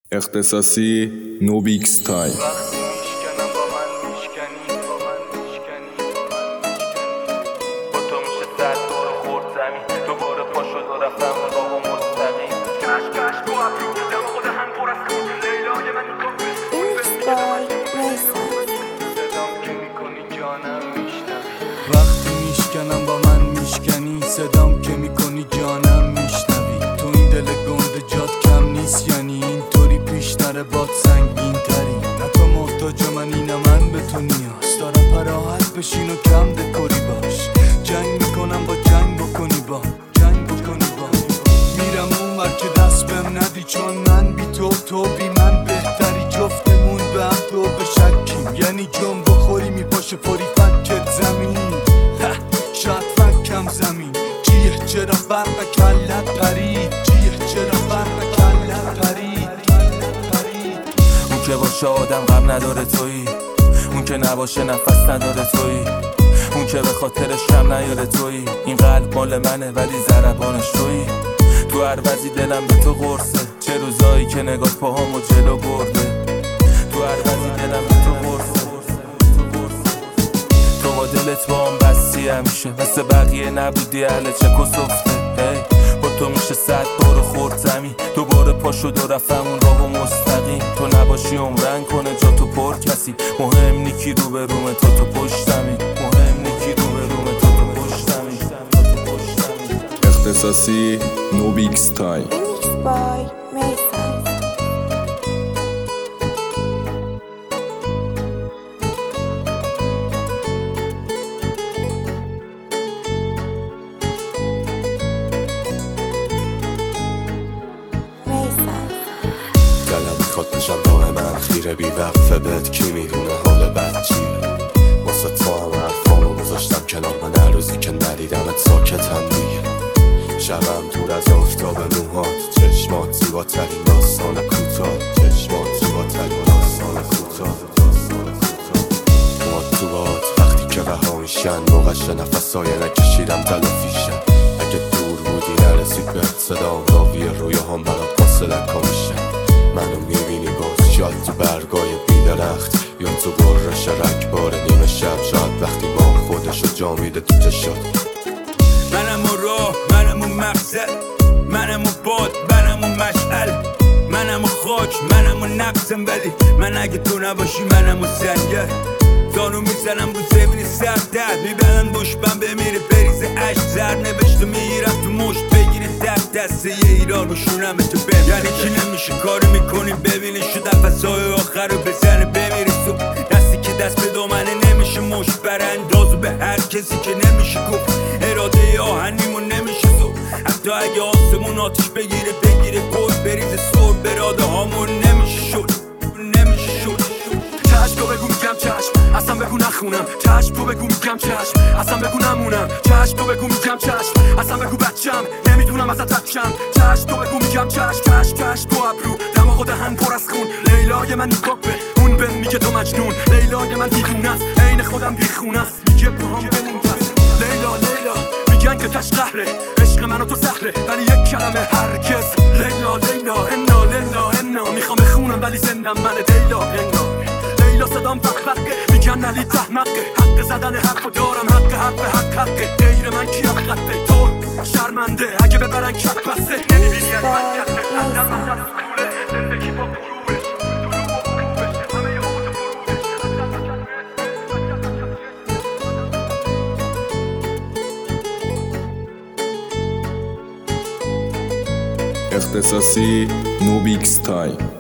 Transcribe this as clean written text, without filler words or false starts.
اختصاصی نوبیکس تای. وقتی میشکنم با من میشکنی، صدام که میکنی جانم میشنوی. تو این دل گنده جات کم نیست، یعنی اینطوری پیشتر باد سنگین تری. نه تو محتاج منی نه من به تو نیاز دارم، پراحت بشین و کم دکوری باش. جنگ میکنم با جنگ بکنی با جنگ بکنی با میرم اونور که دست بهم ندی، چون من بی تو بی من بهتری. جفتمون به هم تو بشکیم، یعنی جون بخوری میپاشه پری فکت زمین. شاید فکم زمین جیه چرا برق کلت پرید، جیه چرا برق کلت پرید. اون که باشه آدم غم نداره تویی، اون که نباشه نفس نداره تویی، اون که به خاطرش کم نیاره تویی. این قلب مال منه ولی ضربانش تویی. تو هر وضعی دلم به تو قرصه، چه روزایی که نگاه پاهامو جلو برده. تو هر وضعی دلم به تو قرصه. تو با دلت با هم بستی همیشه، مثل بقیه نبودی اهل چک و صفته. با تو میشه 100 بار خورد زمین، دوباره پا شد و رفتم اون راه و مستقیم. تو نباشی عمرن کنه جا تو پر کسی، مهم نیکی رو به رومه تا تو پشتمی. مهم نیکی رو به رومه تا تو پشتمی. اختصاصی نوبیکس تای. دلم میخواد بشم دائما خیره، بی وقفه بهت کی میدونه حال بد چیه. واسه تو هم حرفامو گذاشتم کنار، من هر روزی که ندیدمت ساکتم دیگه. شبم دور از آفتاب موهات، چشمات زیباترین داستان کوتاه، چشمات زیباترین داستان کوتاه. موهات تو باد وقتی که رها میشن، موقعش نفسای نکشیدم تلافیشن. اگه دور بودی نرسید بهت صدام، راوی رویاهام برات فاصله کمیشن. منو میبینی باز شاید تو برگای بیدرخت، یا تو برش رکبار نیمه شب. شاید وقتی ما خودشو جا میده تو چشات. منم اون راه، منم اون مقصد، منم اون باد، منم اون مشعل، منم اون خاک، منم اون نقصم. ولی من اگه تو نباشی منم اون سنگر. دانو میزنم رو زمین سردرد، میبرن دشمن بمیره بریزه عشق. زر نوشته میگیرم تو مشت بگیره دسته یه ایران رو شونم تو بم. یعنی کی نمیشه کاری میکنیم ببینی شو نفسای آخر رو بزنه بمیری تو. دستی که دست به دامنه نمیشه مشت براندازو به هر کسی که نمیشه گفت. اراده آهنیمون نمیشه تو، حتی اگه آسمون آتیش بگیره گل بریزه سر. براده هامون نمیشه شد. چشم تو بگو میگم چشم، اصلا بگو نخونم. چشم تو بگو میگم چشم، اصلا بگو نمونم. چشم تو بگو میگم چشم، اصلا بگو بچم نمیتونم ازت رد. چشم تو بگو میگم چشم تو ابرو، دماغ و دهن پر از خون. لیلای من نیکاپه، اون بهم میگه تو مجنون. لیلای من دیوونه است، عین خودم بیخونه است. میگه پاهم بمون پس. لیلا میگن که تش قهره، عشق من و تو سهله ولی یک کلمه هرگز. لیلا انا میخوام بخونم ولی زندم من. لیلا صدام بقبقه، میگن علی تحمقه. حق زدن حرفو دارم، حقه. غیر من کی حقه؟ تو شرمنده اگه ببرن کف بسته. نمیبینی از من کسه، اندر من جلوز کوله. زندگی با پروبش، دروب و خوبش، همه یه حوض فروبش. اختصاصی نوبیکس تای.